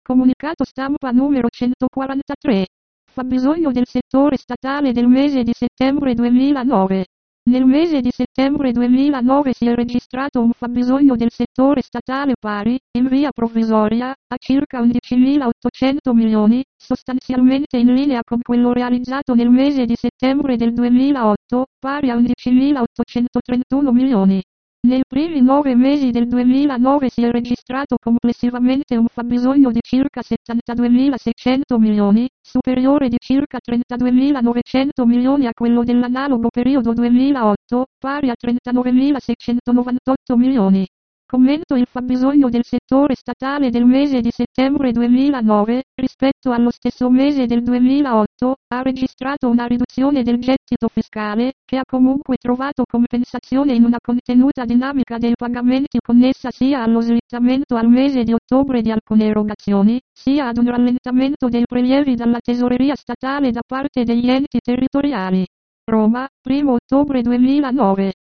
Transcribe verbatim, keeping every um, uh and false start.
Comunicato stampa numero centoquarantatré. Fabbisogno del settore statale del mese di settembre duemilanove. Nel mese di settembre duemilanove si è registrato un fabbisogno del settore statale pari, in via provvisoria, a circa undicimilaottocento milioni, sostanzialmente in linea con quello realizzato nel mese di settembre del duemilaotto, pari a undicimilaottocentotrentuno milioni. Nei primi nove mesi del duemilanove si è registrato complessivamente un fabbisogno di circa settantaduemilaseicento milioni, superiore di circa trentaduemilanovecento milioni a quello dell'analogo periodo duemilaotto, pari a trentanovemilaseicentonovantotto milioni. Commento: il fabbisogno del settore statale del mese di settembre duemilanove, rispetto allo stesso mese del duemilaotto, ha registrato una riduzione del gettito fiscale, che ha comunque trovato compensazione in una contenuta dinamica dei pagamenti connessa sia allo slittamento al mese di ottobre di alcune erogazioni, sia ad un rallentamento dei prelievi dalla tesoreria statale da parte degli enti territoriali. Roma, primo ottobre duemilanove.